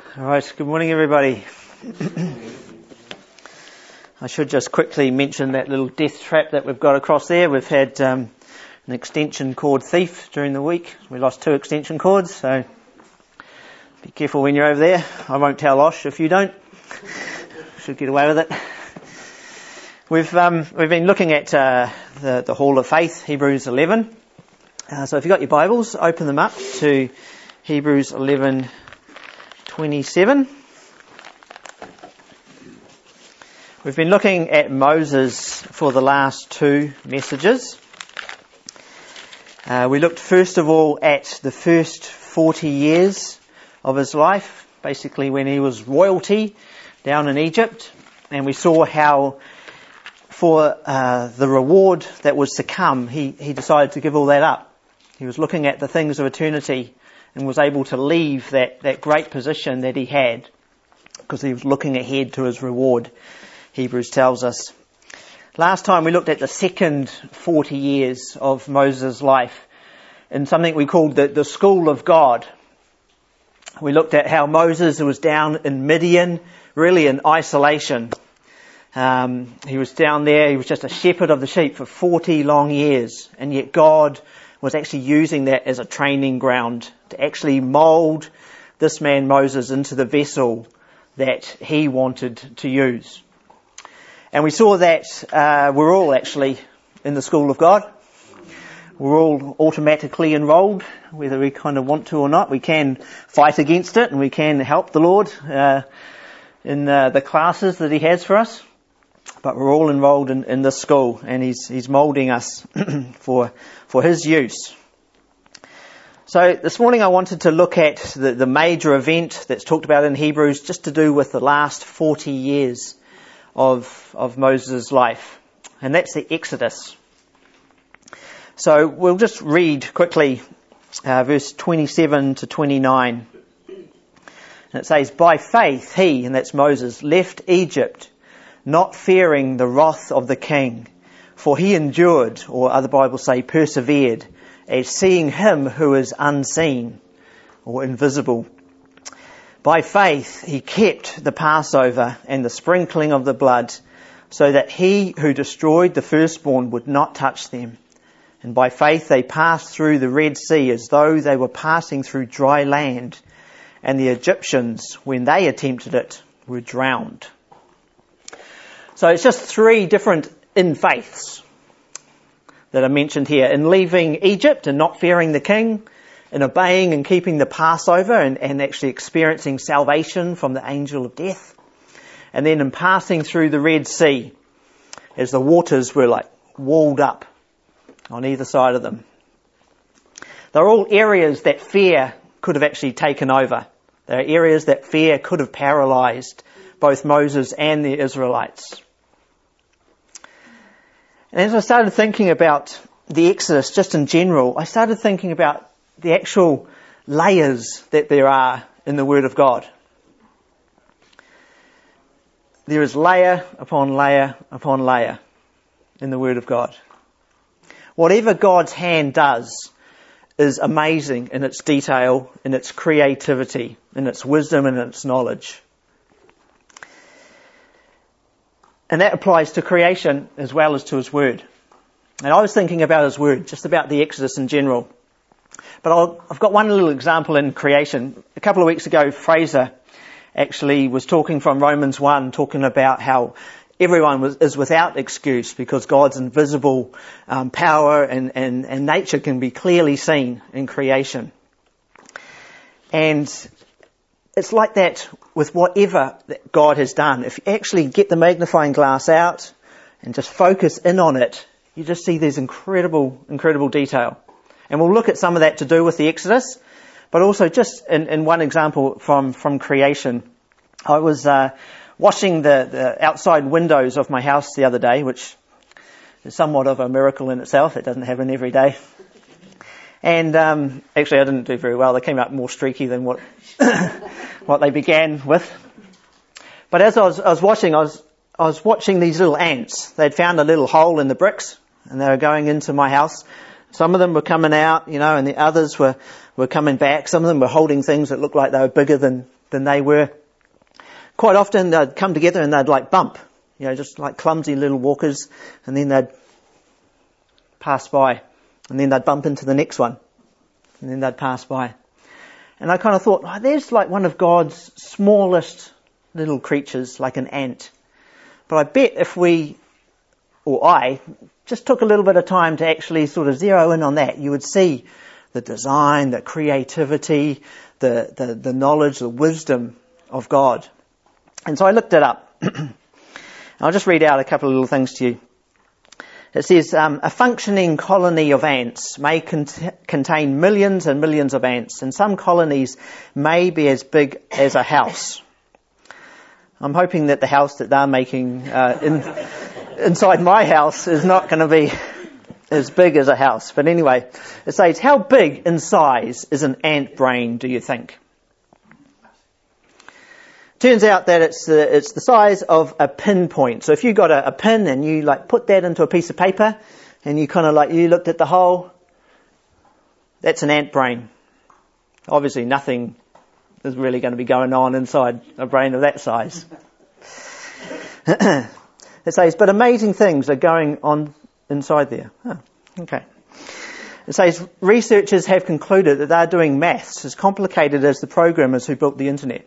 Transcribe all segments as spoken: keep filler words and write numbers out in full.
All right, good morning everybody. I should just quickly mention that little death trap that we've got across there. We've had um, an extension cord thief during the week. We lost two extension cords, so be careful when you're over there. I won't tell Osh if you don't. Should get away with it. We've um, we've been looking at uh, the, the Hall of Faith, Hebrews eleven. Uh, so if you've got your Bibles, open them up to Hebrews eleven twenty-seven. We've been looking at Moses for the last two messages. Uh, we looked first of all at the first forty years of his life, basically when he was royalty down in Egypt, and we saw how for uh, the reward that was to come, he, he decided to give all that up. He was looking at the things of eternity and was able to leave that, that great position that he had because he was looking ahead to his reward, Hebrews tells us. Last time we looked at the second forty years of Moses' life in something we called the, the School of God. We looked at how Moses was down in Midian, really in isolation. Um, he was down there, he was just a shepherd of the sheep for forty long years, and yet God was actually using that as a training ground to actually mould this man Moses into the vessel that he wanted to use. And we saw that uh, we're all actually in the school of God. We're all automatically enrolled, whether we kind of want to or not. We can fight against it and we can help the Lord uh, in uh, the classes that he has for us. But we're all enrolled in, in this school, and he's he's moulding us for for his use. So this morning I wanted to look at the, the major event that's talked about in Hebrews, just to do with the last forty years of of Moses' life, and that's the Exodus. So we'll just read quickly uh, verse twenty-seven to twenty-nine. And it says, "By faith he," and that's Moses, "left Egypt, not fearing the wrath of the king, for he endured," or other Bibles say persevered, "as seeing him who is unseen," or invisible. "By faith he kept the Passover and the sprinkling of the blood, so that he who destroyed the firstborn would not touch them. And by faith they passed through the Red Sea as though they were passing through dry land, and the Egyptians, when they attempted it, were drowned." So it's just three different in faiths that are mentioned here. In leaving Egypt and not fearing the king, in obeying and keeping the Passover and, and actually experiencing salvation from the angel of death, and then in passing through the Red Sea as the waters were like walled up on either side of them. They're all areas that fear could have actually taken over. They're areas that fear could have paralysed both Moses and the Israelites. And as I started thinking about the Exodus just in general, I started thinking about the actual layers that there are in the Word of God. There is layer upon layer upon layer in the Word of God. Whatever God's hand does is amazing in its detail, in its creativity, in its wisdom and its knowledge. And that applies to creation as well as to His Word. And I was thinking about His Word, just about the Exodus in general. But I'll, I've got one little example in creation. A couple of weeks ago, Fraser actually was talking from Romans one, talking about how everyone was, is without excuse because God's invisible um, power and, and, and nature can be clearly seen in creation. And it's like that with whatever that God has done. If you actually get the magnifying glass out and just focus in on it, you just see there's incredible, incredible detail. And we'll look at some of that to do with the Exodus, but also just in, in one example from, from creation. I was uh, washing the, the outside windows of my house the other day, which is somewhat of a miracle in itself. It doesn't happen every day. And um, actually I didn't do very well. They came out more streaky than what what they began with. But as I was, I was watching, I was I was watching these little ants. They'd found a little hole in the bricks and they were going into my house. Some of them were coming out, you know, and the others were, were coming back. Some of them were holding things that looked like they were bigger than than they were. Quite often they'd come together and they'd like bump, you know, just like clumsy little walkers, and then they'd pass by, and then they'd bump into the next one, and then they'd pass by. And I kind of thought, oh, there's like one of God's smallest little creatures, like an ant. But I bet if we, or I, just took a little bit of time to actually sort of zero in on that, you would see the design, the creativity, the, the, the knowledge, the wisdom of God. And so I looked it up. I'll just read out a couple of little things to you. It says, um, a functioning colony of ants may cont- contain millions and millions of ants, and some colonies may be as big as a house. I'm hoping that the house that they're making uh, in, inside my house is not going to be as big as a house. But anyway, it says, how big in size is an ant brain, do you think? Turns out that it's the, it's the size of a pinpoint. So if you got a, a pin and you like put that into a piece of paper and you kind of like, you looked at the hole, that's an ant brain. Obviously nothing is really going to be going on inside a brain of that size. It says, but amazing things are going on inside there. Oh, okay. It says, researchers have concluded that they're doing maths as complicated as the programmers who built the internet.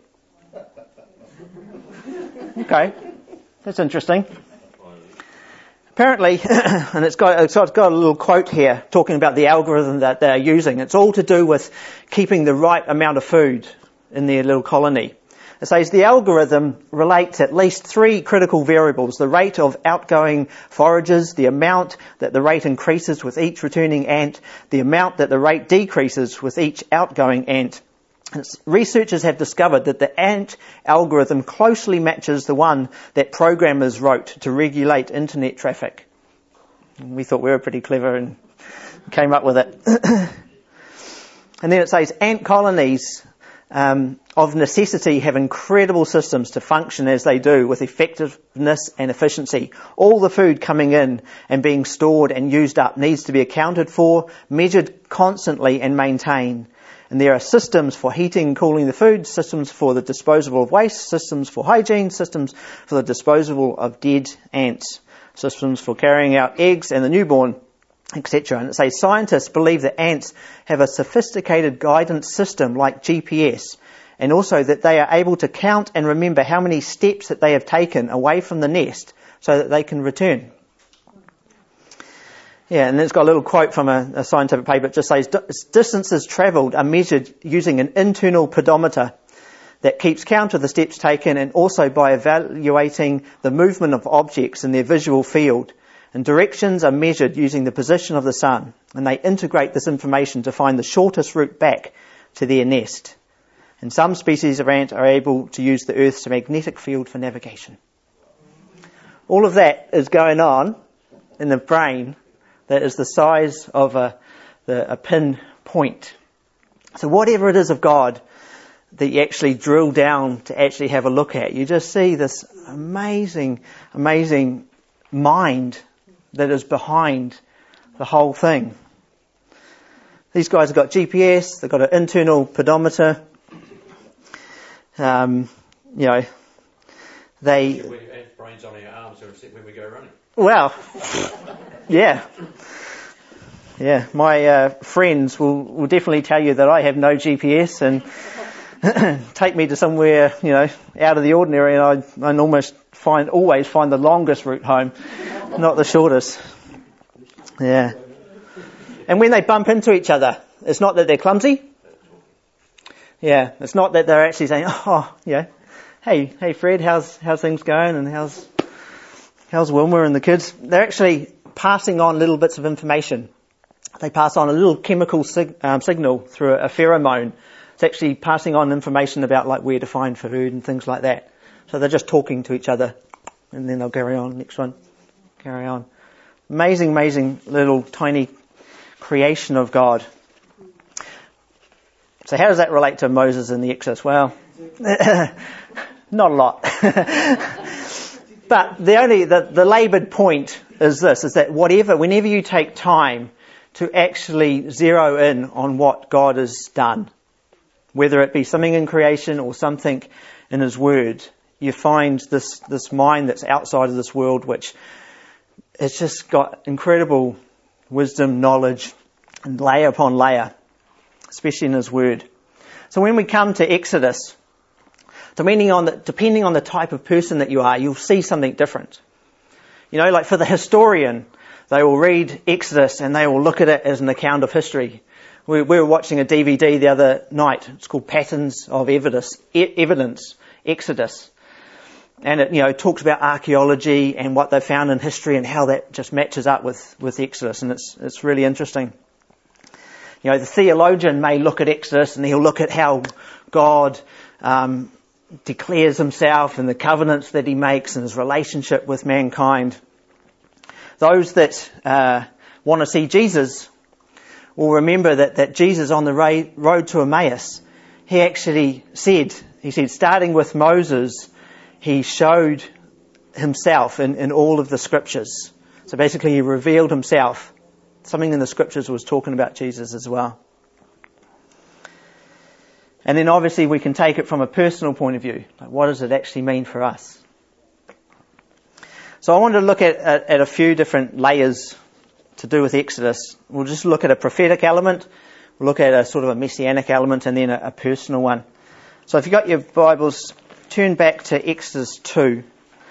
Okay, that's interesting. Apparently, and it's got, it's got a little quote here talking about the algorithm that they're using. It's all to do with keeping the right amount of food in their little colony. It says the algorithm relates at least three critical variables: the rate of outgoing forages, the amount that the rate increases with each returning ant, the amount that the rate decreases with each outgoing ant. Researchers have discovered that the ant algorithm closely matches the one that programmers wrote to regulate internet traffic. And we thought we were pretty clever and came up with it. And then it says ant colonies um, of necessity have incredible systems to function as they do with effectiveness and efficiency. All the food coming in and being stored and used up needs to be accounted for, measured constantly and maintained. And there are systems for heating and cooling the food, systems for the disposal of waste, systems for hygiene, systems for the disposal of dead ants, systems for carrying out eggs and the newborn, et cetera. And it says scientists believe that ants have a sophisticated guidance system like G P S, and also that they are able to count and remember how many steps that they have taken away from the nest so that they can return. Yeah, and it's got a little quote from a, a scientific paper. It just says, distances travelled are measured using an internal pedometer that keeps count of the steps taken, and also by evaluating the movement of objects in their visual field. And directions are measured using the position of the sun, and they integrate this information to find the shortest route back to their nest. And some species of ant are able to use the Earth's magnetic field for navigation. All of that is going on in the brain that is the size of a, the, a pin point. So whatever it is of God that you actually drill down to actually have a look at, you just see this amazing, amazing mind that is behind the whole thing. These guys have got G P S, they've got an internal pedometer. Um, you know, they... Yeah, we have brains on our arms when we go running. Well, yeah. Yeah, my uh, friends will, will definitely tell you that I have no G P S and take me to somewhere, you know, out of the ordinary, and I, I almost find, always find the longest route home, not the shortest. Yeah. And when they bump into each other, it's not that they're clumsy. Yeah, it's not that they're actually saying, oh, yeah, hey, hey Fred, how's, how's things going, and how's, how's Wilma and the kids? They're actually passing on little bits of information. They pass on a little chemical sig- um, signal through a pheromone. It's actually passing on information about like where to find food and things like that. So they're just talking to each other, and then they'll carry on. Next one, carry on. Amazing, amazing little tiny creation of God. So how does that relate to Moses and the Exodus? Well, not a lot. But the only, the, the laboured point is this, is that whatever, whenever you take time to actually zero in on what God has done, Whether it be something in creation or something in his word, you find this, this mind that's outside of this world, which has just got incredible wisdom, knowledge, and layer upon layer, especially in his word. So when we come to Exodus, depending on the, depending on the type of person that you are, you'll see something different. You know, like for the historian, they will read Exodus and they will look at it as an account of history. We, we were watching a D V D the other night. It's called Patterns of Evidence, e- Evidence, Exodus. And it, you know, talks about archaeology and what they found in history and how that just matches up with, with Exodus. And it's, it's really interesting. You know, the theologian may look at Exodus and he'll look at how God, um, declares himself and the covenants that he makes and his relationship with mankind. Those that, uh, want to see Jesus will remember that, that Jesus on the ra- road to Emmaus, he actually said, he said, starting with Moses, he showed himself in, in all of the scriptures. So basically he revealed himself. Something in the scriptures was talking about Jesus as well. And then obviously we can take it from a personal point of view. Like, what does it actually mean for us? So I wanted to look at, at, at a few different layers to do with Exodus. We'll just look at a prophetic element, we'll look at a sort of a messianic element, and then a, a personal one. So if you've got your Bibles, turn back to Exodus two.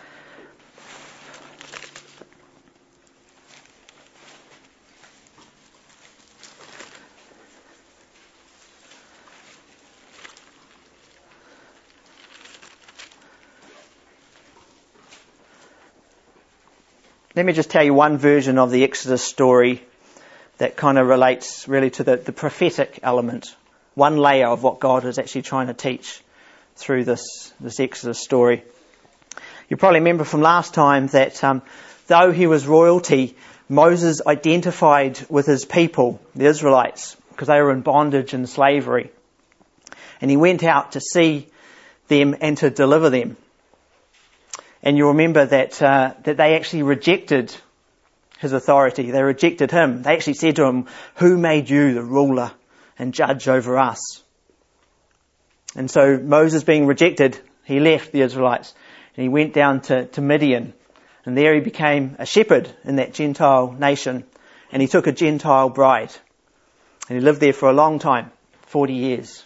Let me just tell you one version of the Exodus story that kind of relates really to the, the prophetic element. One layer of what God is actually trying to teach through this, this Exodus story. You probably remember from last time that um, though he was royalty, Moses identified with his people, the Israelites, because they were in bondage and slavery. And he went out to see them and to deliver them. And you remember that uh, that they actually rejected his authority. They rejected him. They actually said to him, "Who made you the ruler and judge over us?" And so Moses being rejected, he left the Israelites and he went down to, to Midian. And there he became a shepherd in that Gentile nation. And he took a Gentile bride. And he lived there for a long time, forty years.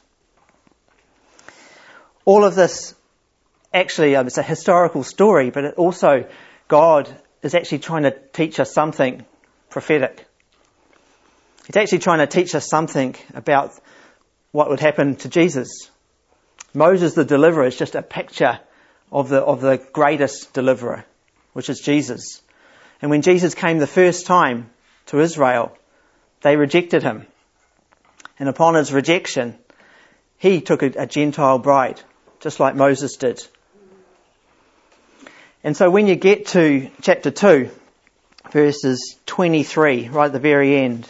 All of this actually, um, it's a historical story, but it also, God is actually trying to teach us something prophetic. He's actually trying to teach us something about what would happen to Jesus. Moses, the deliverer, is just a picture of the, of the greatest deliverer, which is Jesus. And when Jesus came the first time to Israel, they rejected him. And upon his rejection, he took a, a Gentile bride, just like Moses did. And so when you get to chapter two, verses twenty-three, right at the very end,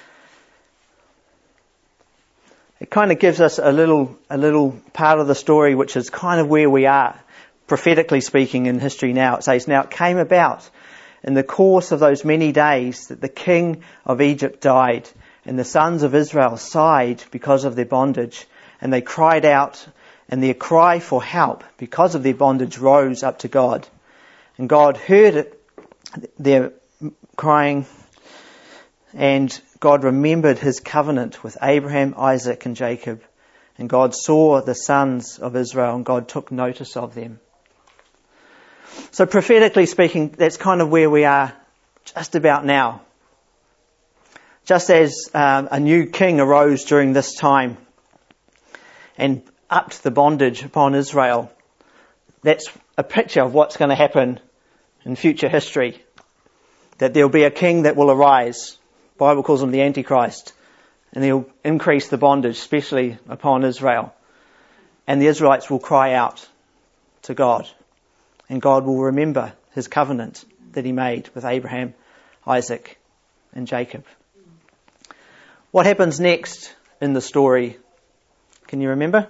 it kind of gives us a little, a little part of the story which is kind of where we are, prophetically speaking, in history now. It says, "Now it came about in the course of those many days that the king of Egypt died, and the sons of Israel sighed because of their bondage, and they cried out, and their cry for help because of their bondage rose up to God. And God heard it, their crying, and God remembered his covenant with Abraham, Isaac, and Jacob. And God saw the sons of Israel, and God took notice of them." So prophetically speaking, that's kind of where we are just about now. Just as um, a new king arose during this time and upped the bondage upon Israel, that's a picture of what's going to happen in future history. That there'll be a king that will arise. The Bible calls him the Antichrist. And he'll increase the bondage, especially upon Israel. And the Israelites will cry out to God. And God will remember his covenant that he made with Abraham, Isaac, and Jacob. What happens next in the story? Can you remember?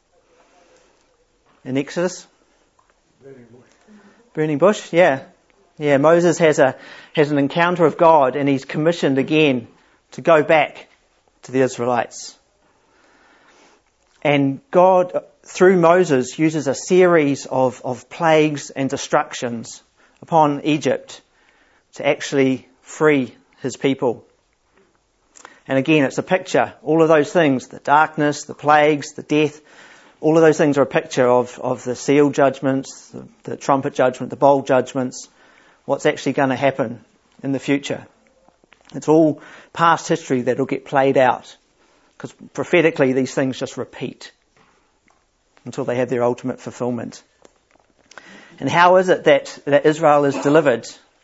In Exodus? Burning bush. Burning bush, yeah. Yeah, Moses has a has an encounter of God and he's commissioned again to go back to the Israelites. And God, through Moses, uses a series of, of plagues and destructions upon Egypt to actually free his people. And again, it's a picture. All of those things, the darkness, the plagues, the death, all of those things are a picture of, of the seal judgments, the, the trumpet judgment, the bowl judgments, what's actually going to happen in the future. It's all past history that will get played out. Because prophetically, these things just repeat until they have their ultimate fulfillment. And how is it that, that Israel is delivered?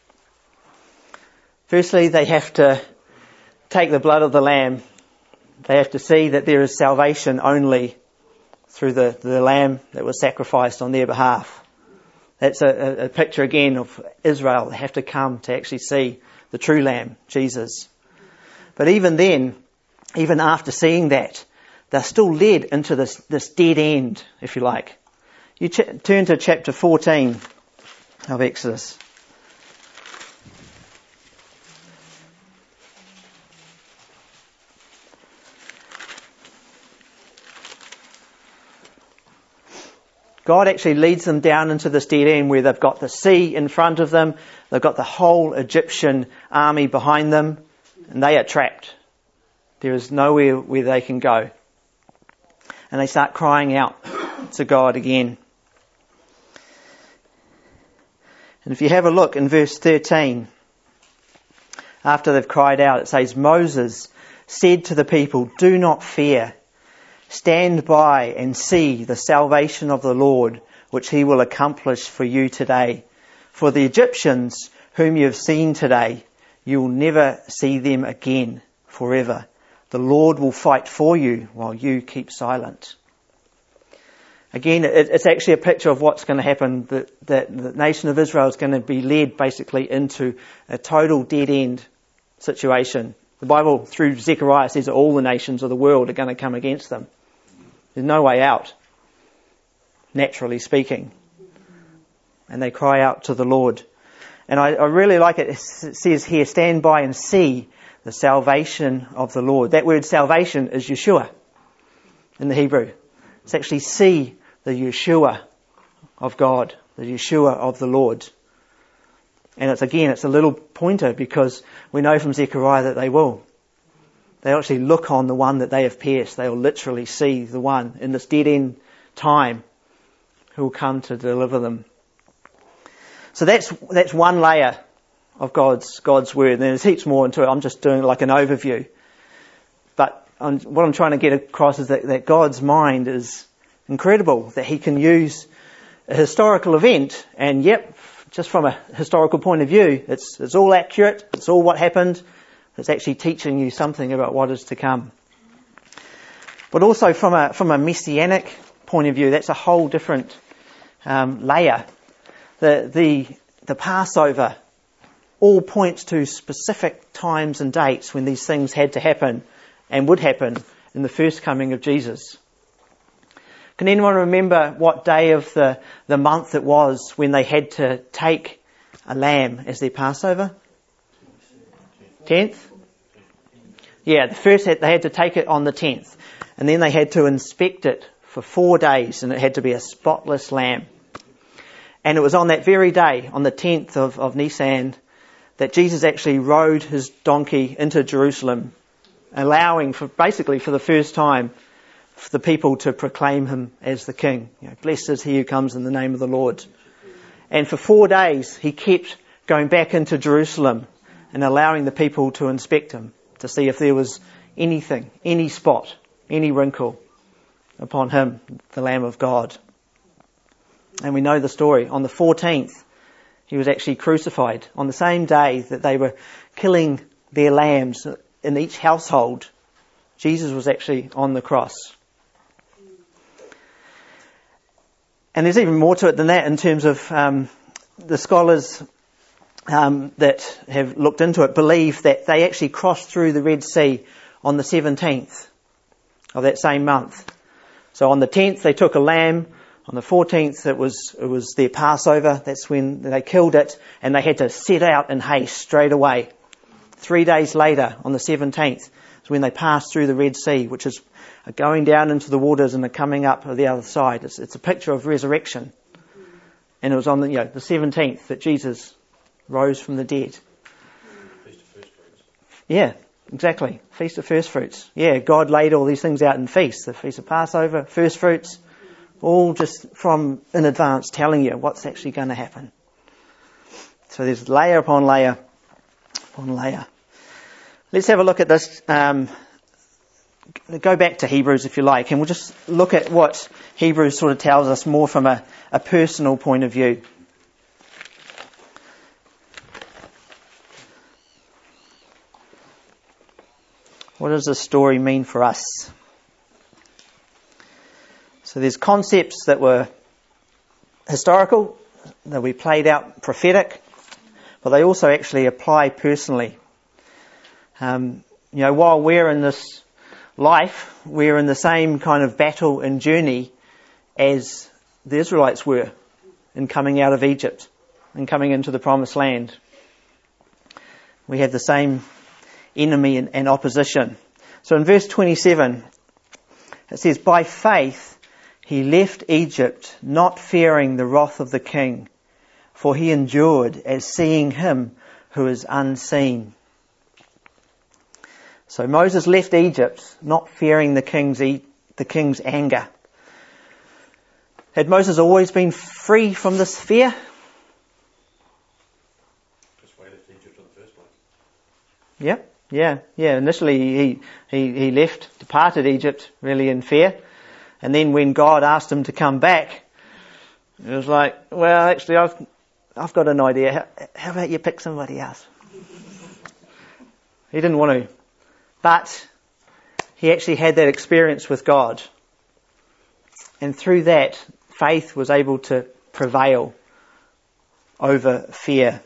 Firstly, they have to take the blood of the Lamb. They have to see that there is salvation only through the, the Lamb that was sacrificed on their behalf. That's a, a picture again of Israel. They have to come to actually see the true Lamb, Jesus. But even then, even after seeing that, they're still led into this, this dead end, if you like. You ch- turn to chapter fourteen of Exodus. God actually leads them down into this dead end where they've got the sea in front of them, they've got the whole Egyptian army behind them, and they are trapped. There is nowhere where they can go. And they start crying out to God again. And if you have a look in verse thirteen, after they've cried out, it says, Moses said to the people, do not fear. Stand by and see the salvation of the Lord, which he will accomplish for you today. For the Egyptians whom you have seen today, you will never see them again forever. The Lord will fight for you while you keep silent. Again, it's actually a picture of what's going to happen. That, that the nation of Israel is going to be led basically into a total dead end situation. The Bible, through Zechariah, says that all the nations of the world are going to come against them. There's no way out, naturally speaking. And they cry out to the Lord. And I, I really like it. It says here, stand by and see the salvation of the Lord. That word salvation is Yeshua in the Hebrew. It's actually see the Yeshua of God, the Yeshua of the Lord. And it's again, it's a little pointer because we know from Zechariah that they will. They actually look on the one that they have pierced. They will literally see the one in this dead end time who will come to deliver them. So that's that's one layer of God's God's word. And there's heaps more into it. I'm just doing like an overview. But I'm, what I'm trying to get across is that, that God's mind is incredible. That he can use a historical event and yep, just from a historical point of view, it's it's all accurate. It's all what happened. It's actually teaching you something about what is to come. But also from a from a messianic point of view, that's a whole different um, layer. The the the Passover all points to specific times and dates when these things had to happen and would happen in the first coming of Jesus. Can anyone remember what day of the, the month it was when they had to take a lamb as their Passover? tenth? Yeah, the first they had to take it on the tenth. And then they had to inspect it for four days and it had to be a spotless lamb. And it was on that very day, on the tenth of, of Nisan, that Jesus actually rode his donkey into Jerusalem, allowing for basically for the first time for the people to proclaim him as the king. You know, blessed is he who comes in the name of the Lord. And for four days he kept going back into Jerusalem and allowing the people to inspect him, to see if there was anything, any spot, any wrinkle upon him, the Lamb of God. And we know the story. On the fourteenth, he was actually crucified. On the same day that they were killing their lambs in each household, Jesus was actually on the cross. And there's even more to it than that in terms of um, the scholars um, that have looked into it believe that they actually crossed through the Red Sea on the seventeenth of that same month. So on the tenth they took a lamb. On the fourteenth it was it was their Passover. That's when they killed it, and they had to set out in haste straight away. Three days later, on the seventeenth, is when they passed through the Red Sea, which is are going down into the waters and are coming up the other side. It's, it's a picture of resurrection. And it was on the, you know, the seventeenth that Jesus rose from the dead. Feast of First Fruits. Yeah, exactly. Feast of First Fruits. Yeah, God laid all these things out in feasts. The Feast of Passover, First Fruits, all just from in advance telling you what's actually going to happen. So there's layer upon layer upon layer. Let's have a look at this. Um, go back to Hebrews if you like, and we'll just look at what Hebrews sort of tells us more from a, a personal point of view. What does this story mean for us? So there's concepts that were historical, that we played out prophetic, but they also actually apply personally. Um, you know, while we're in this life, we're in the same kind of battle and journey as the Israelites were in coming out of Egypt and coming into the promised land. We have the same enemy and, and opposition. So in verse twenty-seven, it says, "By faith he left Egypt, not fearing the wrath of the king, for he endured as seeing him who is unseen." So Moses left Egypt, not fearing the king's e- the king's anger. Had Moses always been free from this fear? That's why he left Egypt in the first place. Yeah, yeah, yeah. Initially he, he, he left, departed Egypt really in fear. And then when God asked him to come back, it was like, well, actually I've, I've got an idea. How, how about you pick somebody else? He didn't want to. But he actually had that experience with God. And through that, faith was able to prevail over fear.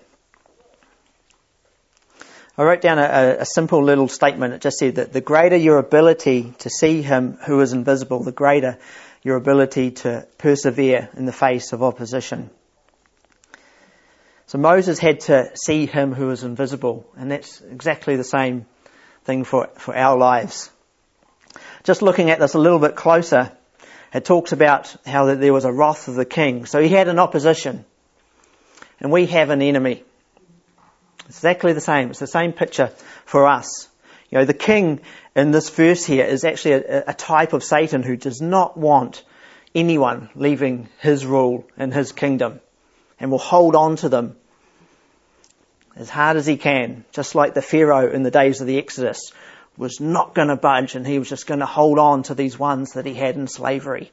I wrote down a, a simple little statement. It just said that the greater your ability to see him who is invisible, the greater your ability to persevere in the face of opposition. So Moses had to see him who is invisible, and that's exactly the same thing for, for our lives. Just looking at this a little bit closer, it talks about how that there was a wrath of the king. So he had an opposition, and we have an enemy. It's exactly the same. It's the same picture for us. You know, the king in this verse here is actually a, a type of Satan who does not want anyone leaving his rule and his kingdom, and will hold on to them as hard as he can, just like the Pharaoh in the days of the Exodus was not going to budge, and he was just going to hold on to these ones that he had in slavery.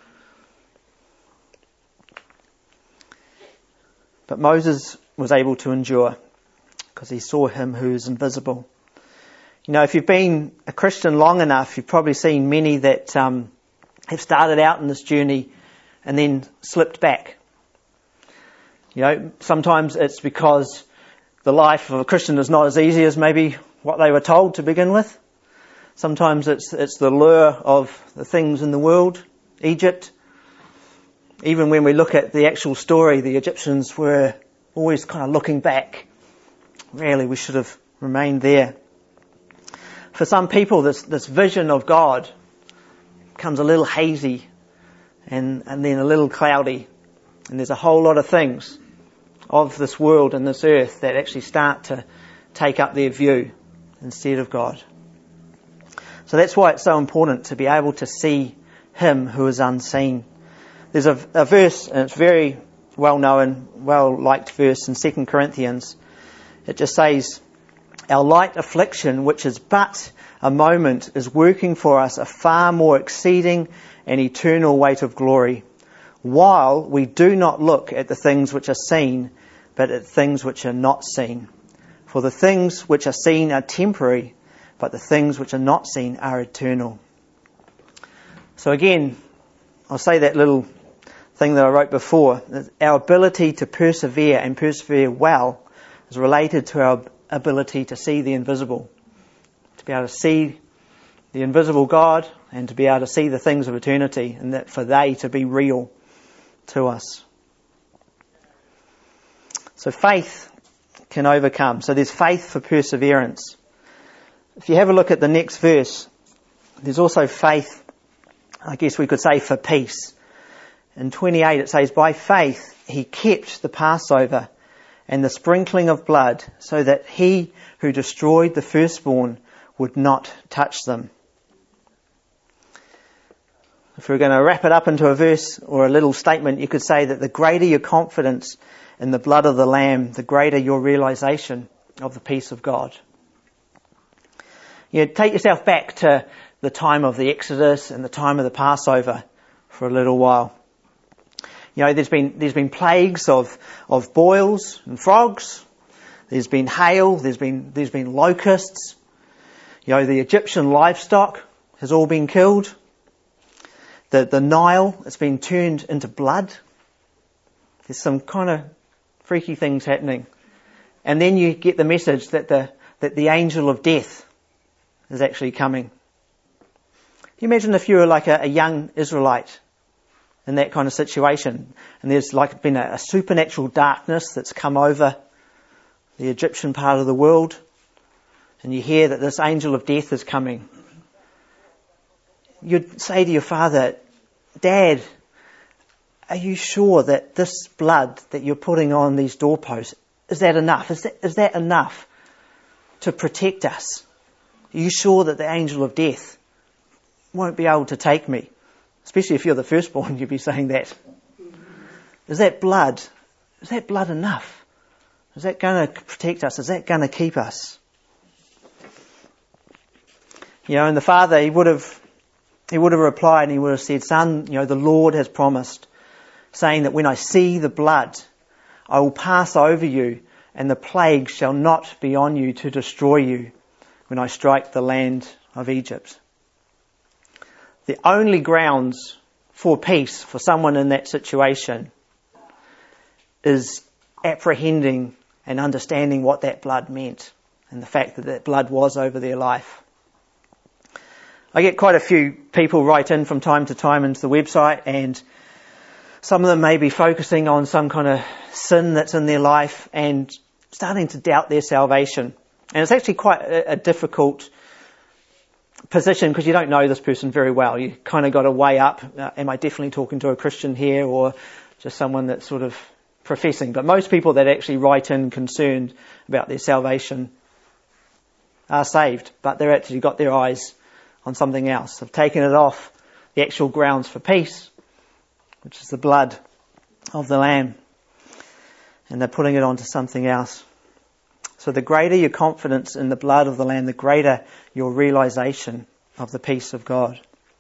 But Moses was able to endure because he saw him who is invisible. You know, if you've been a Christian long enough, you've probably seen many that um, have started out in this journey and then slipped back. You know, sometimes it's because the life of a Christian is not as easy as maybe what they were told to begin with. Sometimes it's it's the lure of the things in the world, Egypt. Even when we look at the actual story, the Egyptians were always kind of looking back. Really, we should have remained there. For some people, this, this vision of God becomes a little hazy and, and then a little cloudy. And there's a whole lot of things of this world and this earth that actually start to take up their view instead of God. So that's why it's so important to be able to see him who is unseen. There's a, a verse, and it's very well known, well liked verse in Second Corinthians. It just says, "Our light affliction, which is but a moment, is working for us a far more exceeding and eternal weight of glory, while we do not look at the things which are seen, but at things which are not seen. For the things which are seen are temporary, but the things which are not seen are eternal." So again, I'll say that little thing that I wrote before. Our ability to persevere and persevere well is related to our ability to see the invisible. To be able to see the invisible God and to be able to see the things of eternity, and that for they to be real to us. So faith can overcome. So there's faith for perseverance. If you have a look at the next verse, there's also faith, I guess we could say, for peace. In twenty-eight it says, by faith he kept the Passover and the sprinkling of blood, so that he who destroyed the firstborn would not touch them. If we're going to wrap it up into a verse or a little statement, you could say that the greater your confidence in the blood of the Lamb, the greater your realization of the peace of God. You take yourself back to the time of the Exodus and the time of the Passover for a little while. You know, there's been there's been plagues of of boils and frogs. There's been hail. There's been there's been locusts. You know, the Egyptian livestock has all been killed. The the Nile has been turned into blood. There's some kind of freaky things happening, and then you get the message that the that the angel of death is actually coming. Can you imagine if you were like a, a young Israelite in that kind of situation, and there's like been a, a supernatural darkness that's come over the Egyptian part of the world, and you hear that this angel of death is coming. You'd say to your father, Dad, are you sure that this blood that you're putting on these doorposts, is that enough? Is that, is that enough to protect us? Are you sure that the angel of death won't be able to take me? Especially if you're the firstborn, you'd be saying that. Is that blood, is that blood enough? Is that going to protect us? Is that going to keep us? You know, and the father, he would have, he would have replied and he would have said, Son, you know, the Lord has promised, saying that when I see the blood, I will pass over you, and the plague shall not be on you to destroy you when I strike the land of Egypt. The only grounds for peace for someone in that situation is apprehending and understanding what that blood meant and the fact that that blood was over their life. I get quite a few people write in from time to time into the website, and some of them may be focusing on some kind of sin that's in their life and starting to doubt their salvation. And it's actually quite a, a difficult position because you don't know this person very well. You kind of got to weigh up, uh, am I definitely talking to a Christian here or just someone that's sort of professing? But most people that actually write in concerned about their salvation are saved, but they're actually got their eyes on something else. They've taken it off the actual grounds for peace, which is the blood of the Lamb, and they're putting it onto something else. So the greater your confidence in the blood of the Lamb, the greater your realization of the peace of God.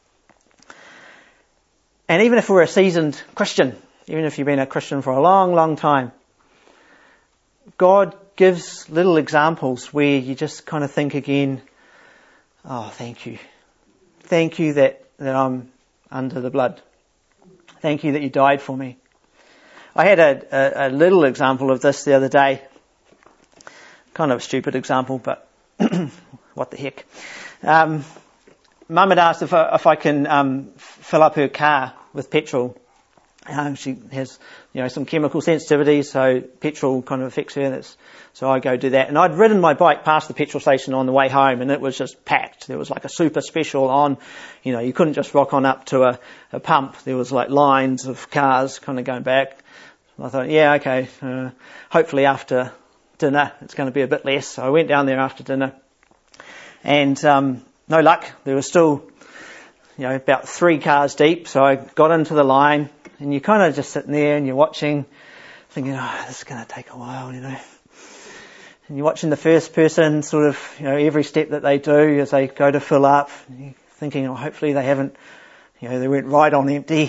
And even if we're a seasoned Christian, even if you've been a Christian for a long, long time, God gives little examples where you just kind of think again, oh, thank you. Thank you that, that I'm under the blood. Thank you that you died for me. I had a, a, a little example of this the other day. Kind of a stupid example, but what the heck. Um, Mum had asked if I, if I can um, fill up her car with petrol. Um, she has, you know, some chemical sensitivity, so petrol kind of affects her. That's, so I go do that. And I'd ridden my bike past the petrol station on the way home, and it was just packed. There was like a super special on. You know, you couldn't just rock on up to a, a pump. There was like lines of cars kind of going back. I thought, yeah, okay, uh, hopefully after dinner it's going to be a bit less. So I went down there after dinner, and um, no luck. There was still, you know, about three cars deep. So I got into the line, and you're kind of just sitting there and you're watching, thinking, oh, this is going to take a while, you know. And you're watching the first person sort of, you know, every step that they do as they go to fill up, and you're thinking, oh, hopefully they haven't, you know, they went right on empty.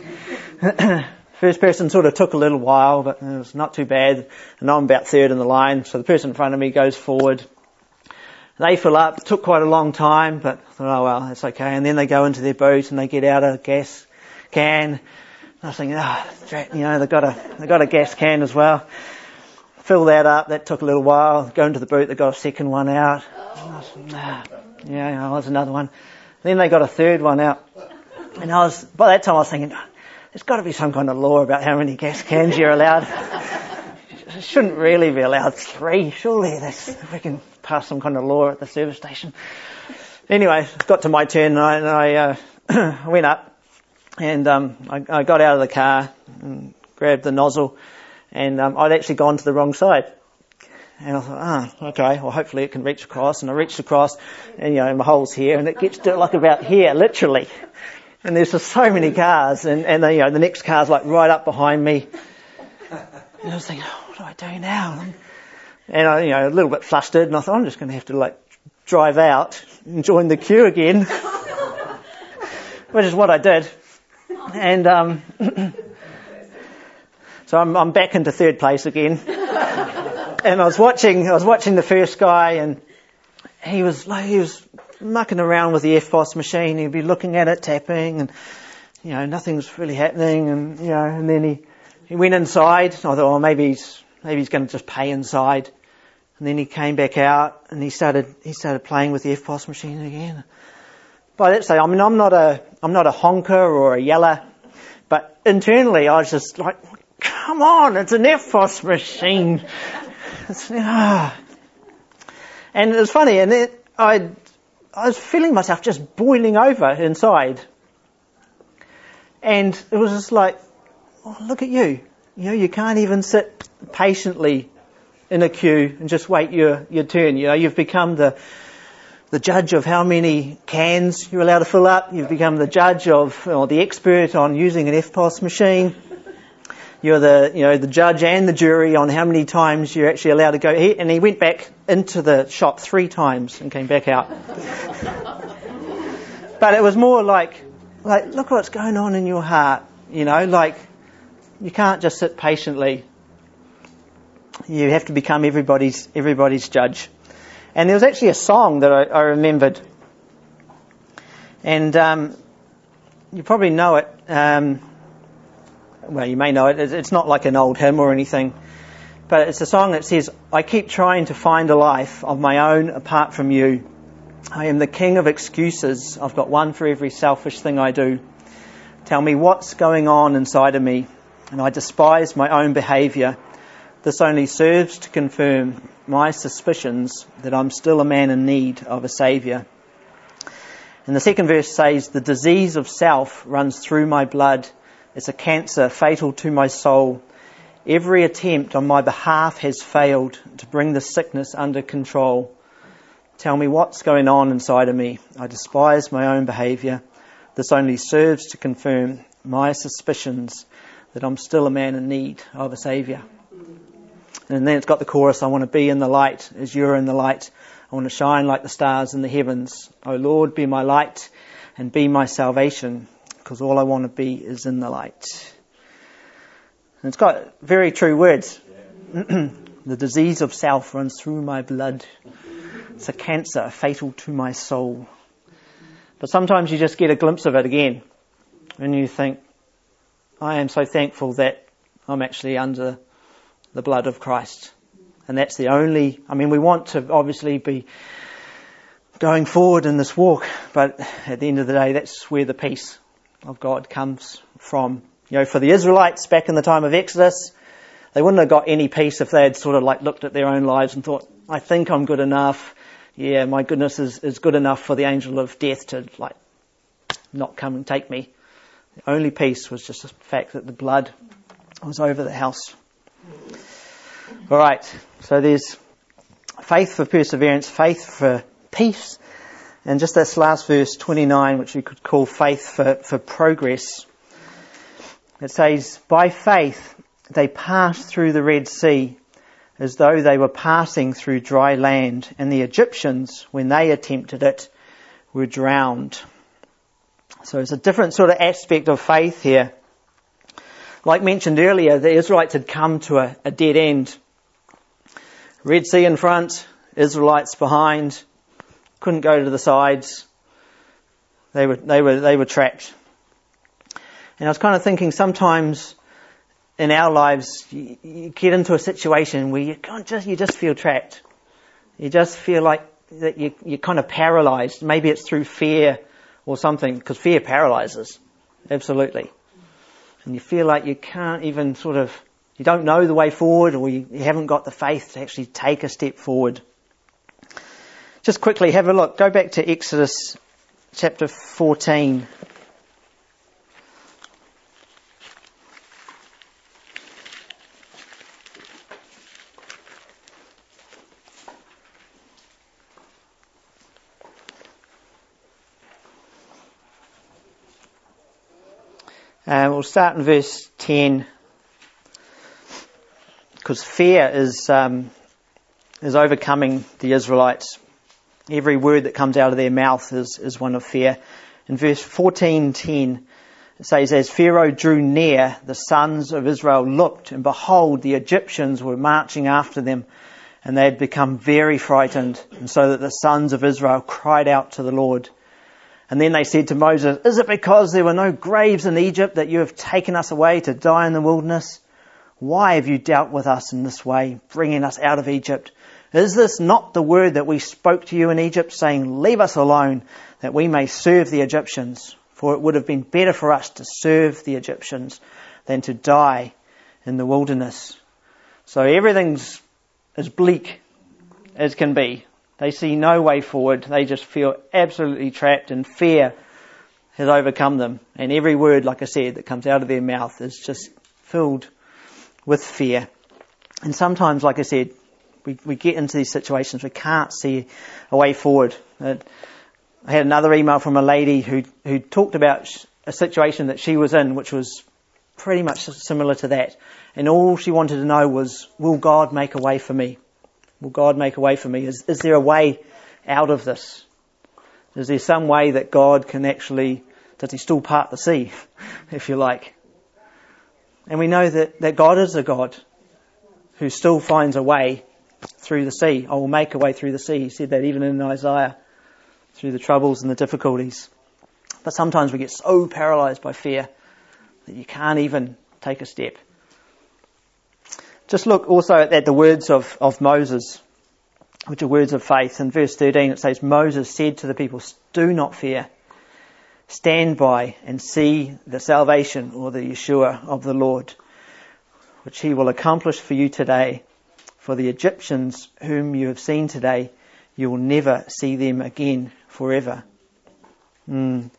First person sort of took a little while, but it was not too bad. And I'm about third in the line, so the person in front of me goes forward. They fill up. It took quite a long time, but I thought, oh well, that's okay. And then they go into their boot and they get out a gas can. And I was thinking, ah, oh, you know, they've got a they've got a gas can as well. Fill that up. That took a little while. Go into the boot. They got a second one out. And I was thinking, ah, yeah, oh, there's another one. Then they got a third one out. And I was by that time I was thinking, there's got to be some kind of law about how many gas cans you're allowed. You shouldn't really be allowed three, surely. That's, we can pass some kind of law at the service station. Anyway, it got to my turn, and I, and I uh, went up, and um, I, I got out of the car and grabbed the nozzle, and um, I'd actually gone to the wrong side. And I thought, ah, oh, okay, well hopefully it can reach across. And I reached across, and you know, my hole's here, and it gets to like about here, literally. And there's just so many cars, and, and the, you know, the next car's like right up behind me. And I was thinking, oh, what do I do now? And I, you know, a little bit flustered, and I thought, I'm just going to have to like drive out and join the queue again. Which is what I did. And um, so I'm, I'm back into third place again. And I was watching, I was watching the first guy, and he was like, he was mucking around with the F P O S machine. He'd be looking at it, tapping, and you know, nothing was really happening. And you know, and then he, he went inside. I thought, oh, maybe he's maybe he's going to just pay inside. And then he came back out, and he started he started playing with the F P O S machine again. By that stage, I mean, I'm not a I'm not a honker or a yeller, but internally I was just like, come on, it's an F P O S machine. It's, ah. And it was funny, and it, I I was feeling myself just boiling over inside. And it was just like, oh, look at you. You know, you can't even sit patiently in a queue and just wait your, your turn. You know, you've become the the judge of how many cans you're allowed to fill up. You've become the judge of, or the expert on using an F P O S machine. You're the, you know, the judge and the jury on how many times you're actually allowed to go. He, and he went back into the shop three times and came back out. But it was more like, like, look what's going on in your heart. You know, like, you can't just sit patiently. You have to become everybody's, everybody's judge. And there was actually a song that I, I remembered. And, um, you probably know it. Um, Well, you may know it. It's not like an old hymn or anything, but it's a song that says, I keep trying to find a life of my own apart from you. I am the king of excuses. I've got one for every selfish thing I do. Tell me what's going on inside of me, and I despise my own behaviour. This only serves to confirm my suspicions that I'm still a man in need of a saviour. And the second verse says, the disease of self runs through my blood. It's a cancer fatal to my soul. Every attempt on my behalf has failed to bring the sickness under control. Tell me what's going on inside of me. I despise my own behaviour. This only serves to confirm my suspicions that I'm still a man in need of a saviour. And then it's got the chorus, I want to be in the light as you're in the light. I want to shine like the stars in the heavens. O Lord, be my light and be my salvation, because all I want to be is in the light. And it's got very true words. The disease of self runs through my blood. It's a cancer fatal to my soul. But sometimes you just get a glimpse of it again, and you think, I am so thankful that I'm actually under the blood of Christ. And that's the only, I mean, we want to obviously be going forward in this walk, but at the end of the day, that's where the peace of God comes from. You know, for the Israelites back in the time of Exodus, they wouldn't have got any peace if they had sort of like looked at their own lives and thought, I think I'm good enough. Yeah, my goodness is, is good enough for the angel of death to like not come and take me. The only peace was just the fact that the blood was over the house. All right, so there's faith for perseverance, faith for peace, and just this last verse, twenty-nine, which we could call faith for, for progress. It says, by faith they passed through the Red Sea as though they were passing through dry land, and the Egyptians, when they attempted it, were drowned. So it's a different sort of aspect of faith here. Like mentioned earlier, the Israelites had come to a, a dead end. Red Sea in front, Israelites behind, couldn't go to the sides. They were they were they were trapped. And I was kind of thinking, sometimes in our lives you, you get into a situation where you can't just you just feel trapped. You just feel like that you you're kind of paralysed. Maybe it's through fear or something, because fear paralyses, absolutely. And you feel like you can't even sort of, you don't know the way forward, or you, you haven't got the faith to actually take a step forward. Just quickly have a look. Go back to Exodus chapter fourteen. Um, we'll start in verse ten, because fear is um, is overcoming the Israelites. Every word that comes out of their mouth is, is one of fear. In verse fourteen ten, it says, "As Pharaoh drew near, the sons of Israel looked, and behold, the Egyptians were marching after them, and they had become very frightened, and so that the sons of Israel cried out to the Lord. And then they said to Moses, 'Is it because there were no graves in Egypt that you have taken us away to die in the wilderness? Why have you dealt with us in this way, bringing us out of Egypt? Is this not the word that we spoke to you in Egypt, saying, leave us alone, that we may serve the Egyptians? For it would have been better for us to serve the Egyptians than to die in the wilderness.'" So everything's as bleak as can be. They see no way forward. They just feel absolutely trapped, and fear has overcome them. And every word, like I said, that comes out of their mouth is just filled with fear. And sometimes, like I said, we, we get into these situations, we can't see a way forward. I had another email from a lady who, who talked about a situation that she was in, which was pretty much similar to that. And all she wanted to know was, will God make a way for me? Will God make a way for me? Is, is there a way out of this? Is there some way that God can actually, does he still part the sea, if you like? And we know that, that God is a God who still finds a way through the sea. I will make a way through the sea. He said that even in Isaiah, through the troubles and the difficulties. But sometimes we get so paralysed by fear that you can't even take a step. Just look also at the words of, of Moses, which are words of faith. In verse thirteen it says, "Moses said to the people, do not fear. Stand by and see the salvation," or the Yeshua of the Lord, "which he will accomplish for you today. For the Egyptians whom you have seen today, you will never see them again forever." Mm.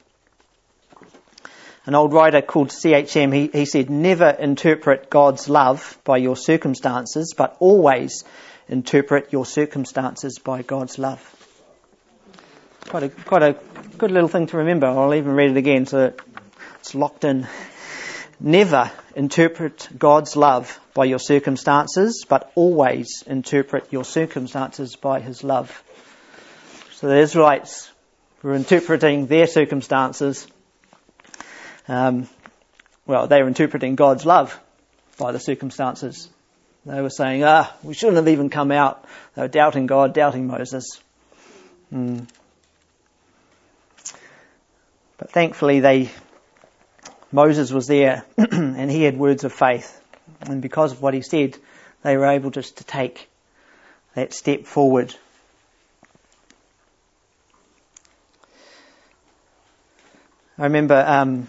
An old writer called C H M, he, he said, "Never interpret God's love by your circumstances, but always interpret your circumstances by God's love." Quite a, quite a good little thing to remember. I'll even read it again so it's locked in. Never interpret God's love by your circumstances, but always interpret your circumstances by his love. So the Israelites were interpreting their circumstances. Um, well, they were interpreting God's love by the circumstances. They were saying, ah, we shouldn't have even come out. They were doubting God, doubting Moses. Mm. But thankfully, they Moses was there and he had words of faith. And because of what he said, they were able just to take that step forward. I remember um,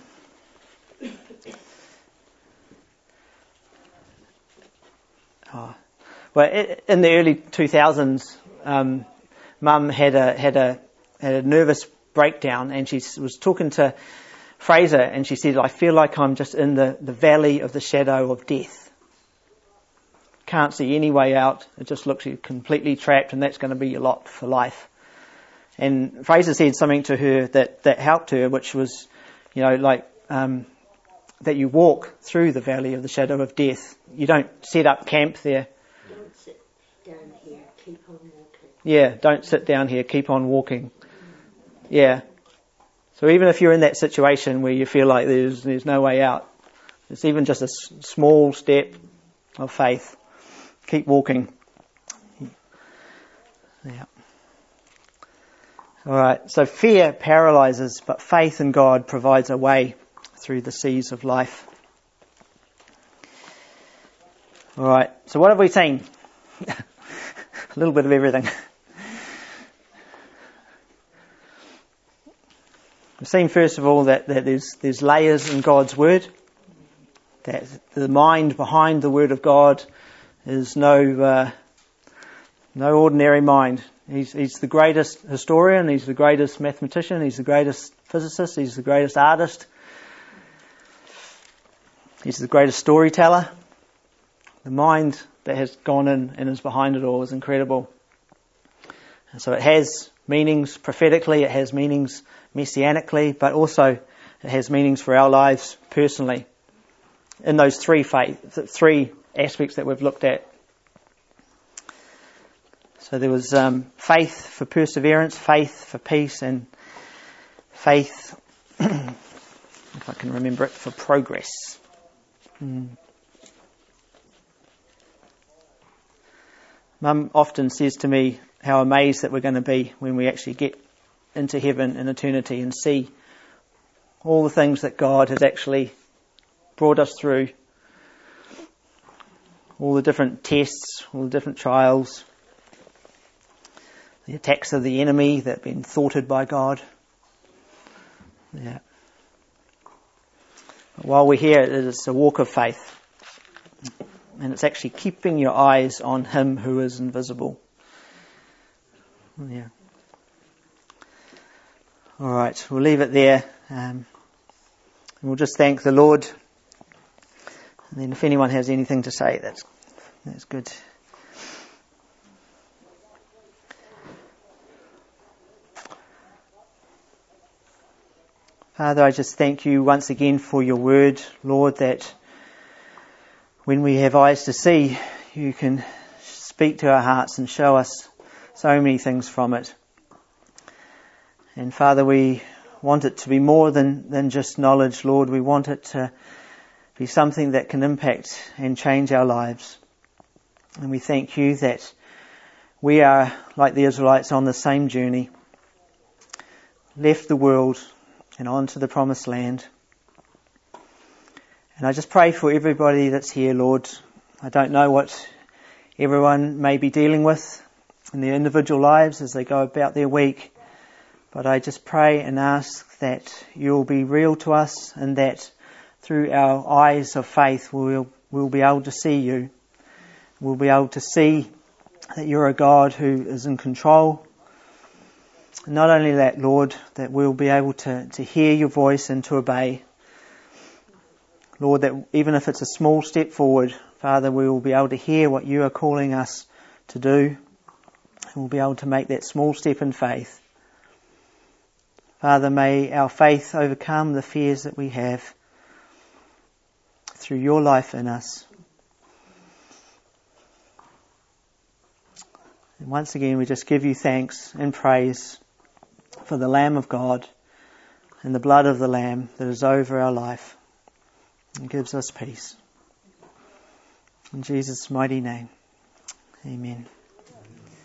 oh, well, in the early two thousands, um, Mum had a had a had a nervous breakdown, and she was talking to Fraser, and she said, "I feel like I'm just in the, the valley of the shadow of death. Can't see any way out. It just looks you're completely trapped, and that's going to be your lot for life." And Fraser said something to her that, that helped her, which was, you know, like um, that you walk through the valley of the shadow of death. You don't set up camp there. Don't sit down here, keep on walking. Yeah, don't sit down here, keep on walking. Yeah. So even if you're in that situation where you feel like there's there's no way out, it's even just a s- small step of faith. Keep walking. Yeah. All right. So fear paralyzes, but faith in God provides a way through the seas of life. All right. So what have we seen? A little bit of everything. We've seen first of all that, that there's there's layers in God's word. That the mind behind the word of God is no uh, no ordinary mind. He's, he's the greatest historian, he's the greatest mathematician, he's the greatest physicist, he's the greatest artist. He's the greatest storyteller. The mind that has gone in and is behind it all is incredible. And so it has meanings prophetically, it has meanings messianically, but also it has meanings for our lives personally. In those three faith, three aspects that we've looked at. So there was um, faith for perseverance, faith for peace, and faith, if I can remember it, for progress. Mm. Mum often says to me how amazed that we're going to be when we actually get into heaven in eternity and see all the things that God has actually brought us through, all the different tests, all the different trials, the attacks of the enemy that have been thwarted by God. Yeah. But while we're here, it is a walk of faith. And it's actually keeping your eyes on Him who is invisible. Yeah. All right, we'll leave it there. Um, and we'll just thank the Lord. And then if anyone has anything to say, that's that's good. Father, I just thank you once again for your word, Lord, that when we have eyes to see, you can speak to our hearts and show us so many things from it. And Father, we want it to be more than, than just knowledge, Lord. We want it to be something that can impact and change our lives. And we thank you that we are, like the Israelites, on the same journey, left the world and on to the promised land. And I just pray for everybody that's here, Lord. I don't know what everyone may be dealing with in their individual lives as they go about their week, but I just pray and ask that you'll be real to us and that through our eyes of faith we'll, we'll be able to see you. We'll be able to see that you're a God who is in control. Not only that, Lord, that we'll be able to, to hear your voice and to obey. Lord, that even if it's a small step forward, Father, we will be able to hear what you are calling us to do. And we'll be able to make that small step in faith. Father, may our faith overcome the fears that we have through your life in us. And once again, we just give you thanks and praise for the Lamb of God and the blood of the Lamb that is over our life and gives us peace. In Jesus' mighty name, amen.